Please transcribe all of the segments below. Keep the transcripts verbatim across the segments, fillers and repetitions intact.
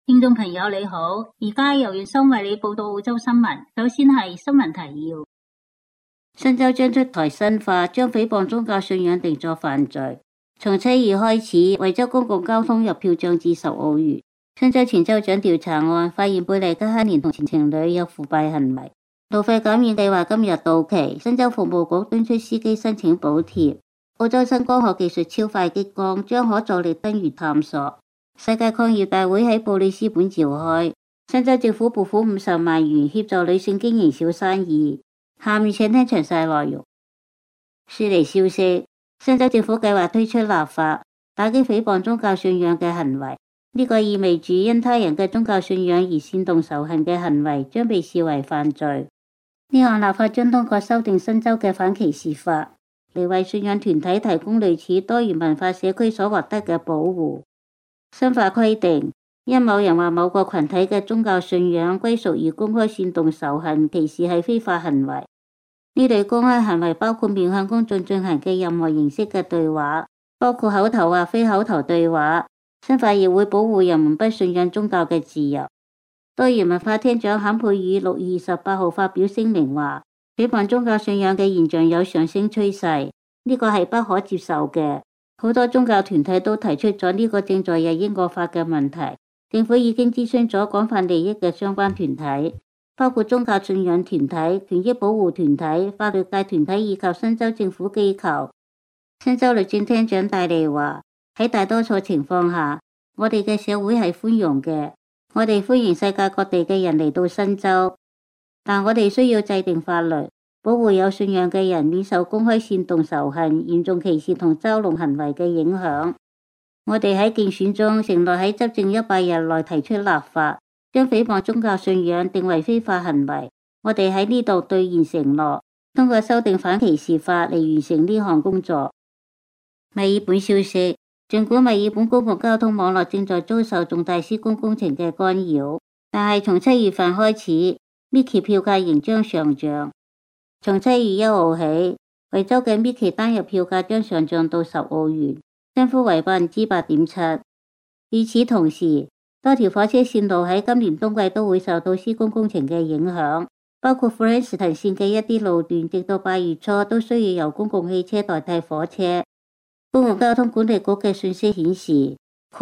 聽眾朋友你好，而家由月森為你報道澳洲新聞。首先係新聞提要：新州將出台新法，將誹謗宗教信仰定作犯罪。從七月開始，維州公共交通入票漲至十澳元。新州前州長調查案發現貝利加哈連同前情侶有腐敗行為。路費減免計劃今日到期，新州服務局敦促司機申請補貼。澳洲新光學技術超快激光將可助力登月探索。世界礦業大會喺布里斯本召開，新州政府撥款五十萬元協助女性經營小生意。下面請聽詳細內容。雪梨消息，新州政府計劃推出立法，打擊誹謗宗教信仰嘅行為。呢個意味住因他人嘅宗教信仰而煽動仇恨嘅行為將被視為犯罪。呢項立法將通過修訂新州嘅反歧視法，嚟為信仰團體提供類似多元文化社區所獲得嘅保護。新法規定，因某人或某個群體嘅宗教信仰歸屬而公開煽動仇恨、歧視係非法行為。呢類公開行為包括面向公眾進行嘅任何形式嘅對話，包括口頭或非口頭對話。新法亦會保護人們不信仰宗教嘅自由。多元文化廳長坎佩爾六月二十八號發表聲明話，誹謗宗教信仰嘅現象有上升趨勢，呢個係不可接受嘅。好多宗教團體都提出咗呢個正在日益惡化嘅問題。政府已經諮詢咗廣泛利益嘅相關團體，包括宗教信仰團體、權益保護團體、法律界團體以及新州政府機構。新州律政廳長戴利話，喺大多數情況下，我哋嘅社會係寬容嘅，我哋歡迎世界各地嘅人嚟到新州，但我哋需要制定法律，保護有信仰嘅人免受公開煽動仇恨、嚴重歧視同嘲弄行為嘅影響。我哋喺競選中承諾喺執政一百日內提出立法，將誹謗宗教信仰定為非法行為。我哋喺呢度兌現承諾，通過修訂反歧視法嚟完成呢項工作。墨爾本消息，儘管墨爾本公共交通網絡正在遭受重大施工工程嘅干擾，但係從七月份開始 Mickey 票價仍將上漲。從七月一號起，維州嘅 Mickey 單日票價將上漲到十澳元，升幅為百分之八點七。與此同時，多條火車線路喺今年冬季都會受到施工工程嘅影響，包括富蘭士頓線嘅一啲路段，直到八月初都需要由公共汽車代替火車。公共交通管理局嘅信息顯示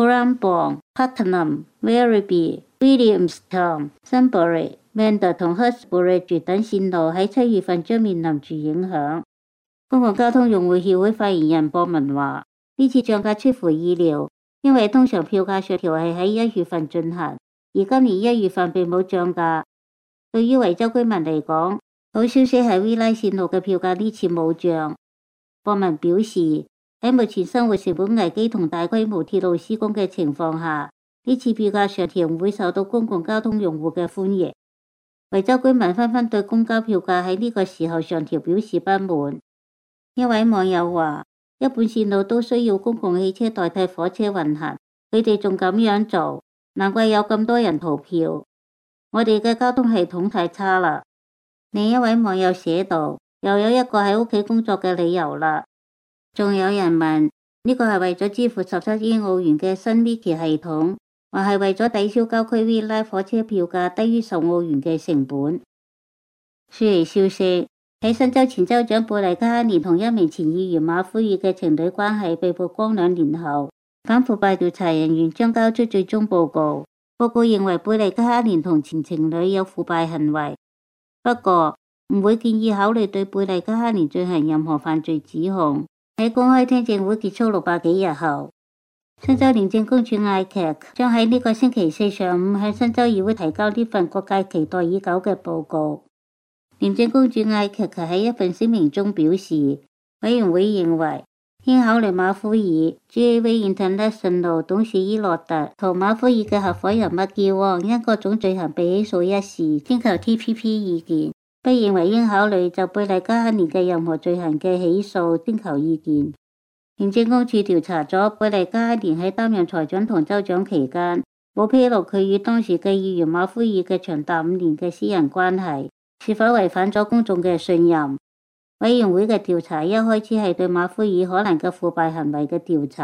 ，Cranbourne、Putnam、Werribee、Williamstown、Sunbury、Mender 同 Hurstbridge 等線路喺七月份將面臨住影響。公共交通用戶協會發言人博文話，呢次漲價出乎意料，因為通常票價上調係喺一月份進行，而今年一月份並冇漲價。對於維州居民嚟講，好消息係 V 拉線路嘅票價呢次冇漲。博文表示，喺目前生活成本危機同大規模鐵路施工嘅情況下，呢次票價上調唔會受到公共交通用戶嘅歡迎。維州居民紛紛對公交票價喺呢個時候上調表示不滿。一位網友話，一半線路都需要公共汽車代替火車運行，佢哋仲咁樣做，難怪有咁多人逃票。我哋嘅交通系統太差啦。另一位網友寫道，又有一個喺屋企工作嘅理由啦。仲有人問，呢個係為咗支付十七英澳元嘅新 Mickey 系統，還係為咗抵消郊區 V 拉火車票價低於十澳元嘅成本？雪梨消息，喺新州前州長貝利加哈連同一名前議員馬夫爾嘅情侶關係被曝光兩年後，反腐敗調查人員將交出最終報告。報告認為貝利加哈連同前情侶有腐敗行為，不過唔會建議考慮對貝利加哈連進行任何犯罪指控。喺公開聽證會結束六百幾日後，新州廉政公署艾劇將喺呢個星期四上午向新州議會提交呢份各界期待已久嘅報告。廉政公署艾劇喺一份聲明中表示，委員會認為應考慮馬夫爾、G A V International 董事伊洛特同馬夫爾嘅合夥人麥基旺因各種罪行被起訴一事，徵求 T P P 意見。不認為應考慮就貝利加哈連嘅任何罪行嘅起訴徵求意見。廉政公署調查咗貝利加哈連喺擔任財長同州長期間，冇披露佢與當時嘅議員馬夫爾嘅長達五年嘅私人關係，是否違反咗公眾嘅信任。委員會嘅調查一開始係對馬夫爾可能嘅腐敗行為嘅調查。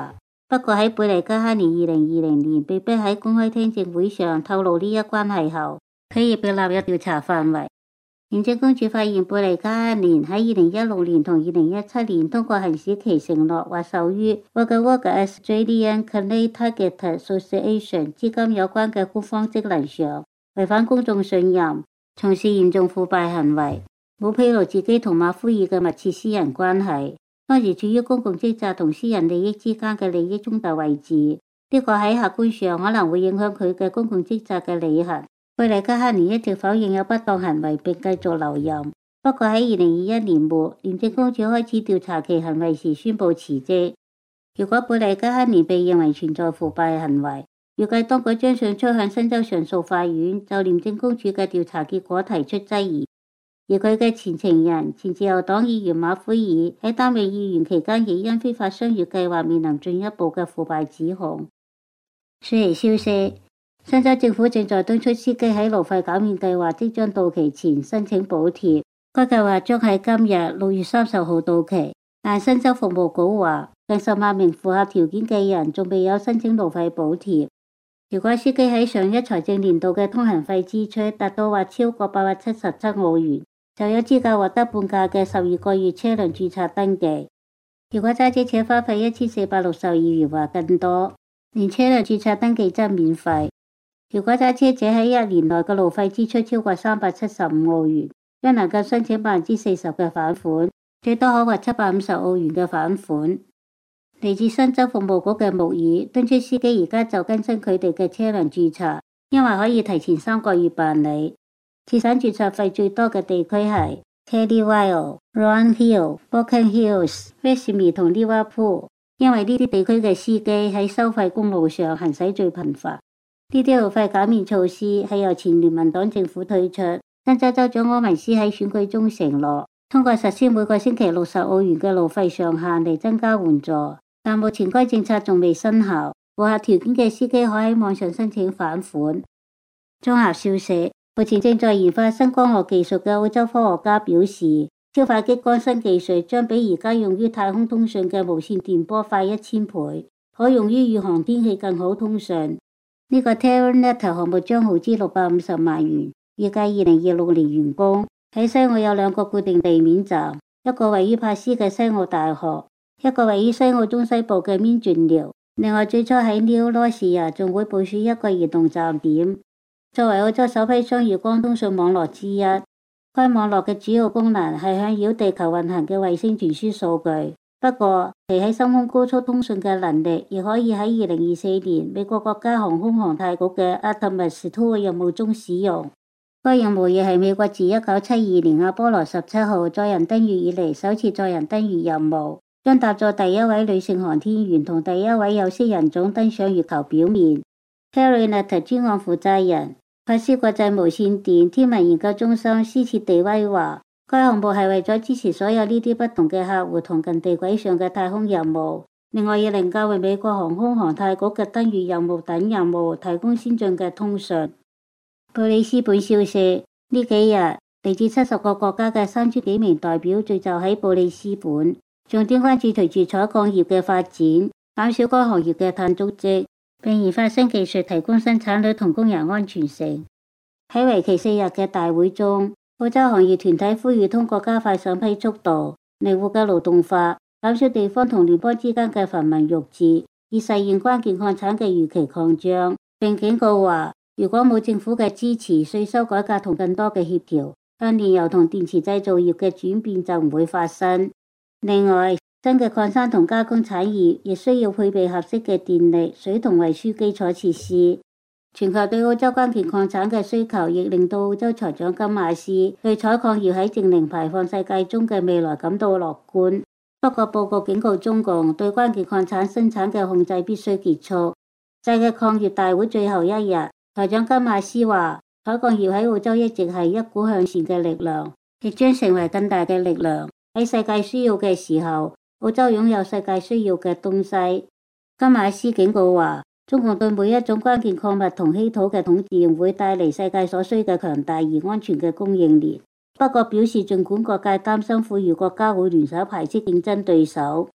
不過喺貝利加克年二零二零年被迫喺公開聽證會上透露呢一關係後，佢亦被納入調查範圍。廉政公署發現貝利加克年喺二零一六年同二零一七年通過行使其承諾或授予 Wagga Wagga Australian Clay Targeted Association 資金有關嘅官方職能上，違反公眾信任，從事嚴重腐敗行為，冇披露自己同馬奎爾嘅密切私人關係，當時處於公共職責同私人利益之間嘅利益衝突位置，呢、這個喺客觀上可能會影響佢嘅公共職責嘅履行。貝利加克年一直否認有不當行為並繼續留任，不過喺二零二一年末，廉政公署開始調查其行為時宣布辭職。如果貝利加克年被認為存在腐敗行為，預計當局將上訴向新州上訴法院就廉政公署嘅調查結果提出質疑。而佢嘅前情人前自由黨議員馬奎爾喺擔任議員期間亦因非法商業計劃面臨進一步嘅腐敗指控。雪梨消息，新州政府正在敦促司機喺路費減免計劃即將到期前申請補貼。該計劃將喺今日六月三十號到期，但新州服務局話近十萬名符合條件嘅人仲未有申請路費補貼。如果司機喺上一財政年度嘅通行費支出達到或超過八百七十七澳元，就有資格獲得半價嘅十二個月車輛註冊登記。如果揸車且花費一千四百六十二元或更多，連車輛註冊登記則免費。如果揸車者喺一年內嘅路費支出超過三百七十五澳元，將能夠申請百分之四十嘅返款，最多可獲七百五十澳元嘅返款。嚟自新州服務局嘅穆爾敦促司機而家就更新佢哋嘅車輛註冊，因為可以提前三個月辦理。節省註冊費最多嘅地區係 Kelly Vale、Rowan Hill、Broken Hills、Westmead 同 Liverpool， 因為呢啲地區嘅司機喺收費公路上行駛最頻繁。呢啲路費減免措施係由前聯盟黨政府推出。新州州長柯文斯喺選舉中承諾，通過實施每個星期六十澳元嘅路費上限嚟增加援助，但目前該政策仲未生效。符合條件嘅司機可喺網上申請返款。綜合消息，目前正在研發新光學技術嘅澳洲科學家表示，超快激光新技術將比而家用於太空通訊嘅無線電波快一千倍，可用於宇航天氣更好通訊。呢、這個 Terranet 項目將耗資六百五十萬元，預計二零二六年完工。喺西澳有兩個固定地面站，一個位於珀斯嘅西澳大學，一個位於西澳中西部嘅面轉寮。另外，最初喺 New Lothian 仲會部署一個移動站點。作為澳洲首批雙月光通訊網絡之一，該網絡嘅主要功能係向繞地球運行嘅衛星傳輸數據。不過，其喺深空高速通訊嘅能力，亦可以喺二零二四年美國國家航空航太局嘅 Artemis 二任務中使用。該任務亦係美國自一九七二年阿波羅十七號載人登月以嚟首次載人登月任務，將搭載第一位女性航天員同第一位有色人種登上月球表面。Terranet 專案負責人、珀斯國際無線電天文研究中心斯切地威話，該項目係為咗支持所有呢啲不同嘅客戶同近地軌上嘅太空任務，另外亦能夠為美國航空航太局嘅登月任務等任務提供先進嘅通訊。布里斯本消息，呢幾日嚟自七十個國家嘅三千幾名代表聚集喺布里斯本，重點關注隨住採礦業嘅發展，減少該行業嘅碳足跡，並研發新技術提供生產率同工人安全性。喺為期四日嘅大會中，澳洲行業團體呼籲通過加快審批速度、靈活嘅勞動法，減少地方同聯邦之間嘅繁文縟節，以實現關鍵礦產嘅預期擴張，並警告話，如果冇政府嘅支持、稅收改革同更多嘅協調，向煉油同電池製造業嘅轉變就唔會發生。另外，新嘅礦山同加工產業亦需要配備合適嘅電力、水同運輸基礎設施。全球對澳洲關鍵礦產嘅需求，亦令到澳洲財長金馬斯對採礦業喺淨零排放世界中嘅未來感到樂觀。不過報告警告中共，對關鍵礦產生產嘅控制必須結束。世界礦業大會最後一日，財長金馬斯話，採礦業喺澳洲一直係一股向善嘅力量，亦將成為更大嘅力量。喺世界需要嘅時候，澳洲擁有世界需要嘅東西。金馬斯警告話，中共對每一種關鍵礦物同稀土嘅統治會帶嚟世界所需嘅強大而安全嘅供應鏈。不過表示，儘管各界擔心富裕國家會聯手排斥競爭對手，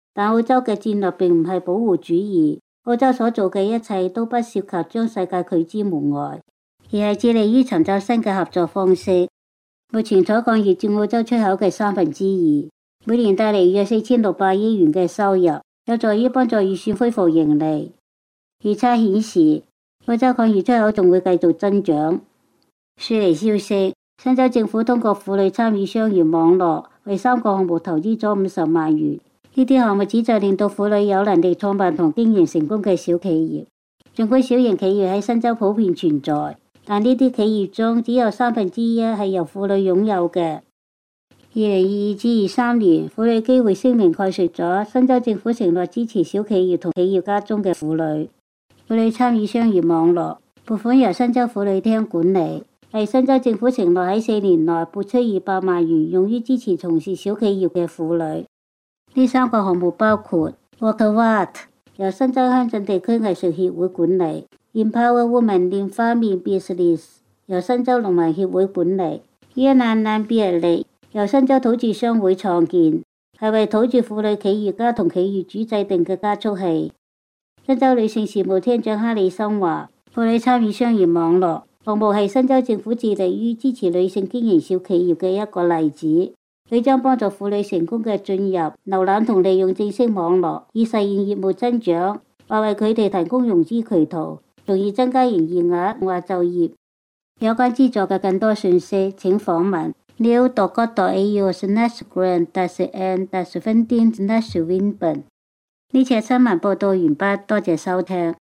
但澳洲嘅戰略並唔係保護主義，澳洲所做嘅一切都不涉及將世界拒之門外，而係致力於尋找新嘅合作方式。目前採礦業佔澳洲出口嘅三分之二，每年帶嚟約四千六百億元嘅收入，有助於幫助預算恢復盈利。預測顯示，澳洲礦業出口仲會繼續增長。雪梨消息，新州政府通過婦女參與商業網絡，為三個項目投資咗五十萬元。呢啲項目旨在令到婦女有能力創辦同經營成功嘅小企業。儘管小型企業喺新州普遍存在，但呢啲企業中只有三分之一係由婦女擁有嘅。二零二二至二三年，婦女機會聲明概述咗新州政府承諾支持小企業同企業家中嘅婦女。婦女參與商業網絡撥款由新州婦女廳管理，係新州政府承諾喺四年內撥出二百萬元用於支持從事小企業嘅婦女。呢三個項目包括 Walkawatt 由新州鄉鎮地區藝術協會管理， Empower Women in Farming Business 由新州農民協會管理， Yananam Bialik 由新州土著商會創建，係為土著婦女企業家同企業主制定嘅加速器。新州女性事務廳長哈里森話，婦女參與商業網絡項目係新州政府致力於支持女性經營小企業嘅一個例子。佢將幫助婦女成功嘅進入、瀏覽同利用正式網絡，以實現業務增長，或為佢哋提供融資渠道，從而增加營業額或就業。有關資助嘅更多信息，請訪問 new dot gov dot a u slash grant dash n dash funding slash windburn。呢次新聞報道完畢，多謝收聽。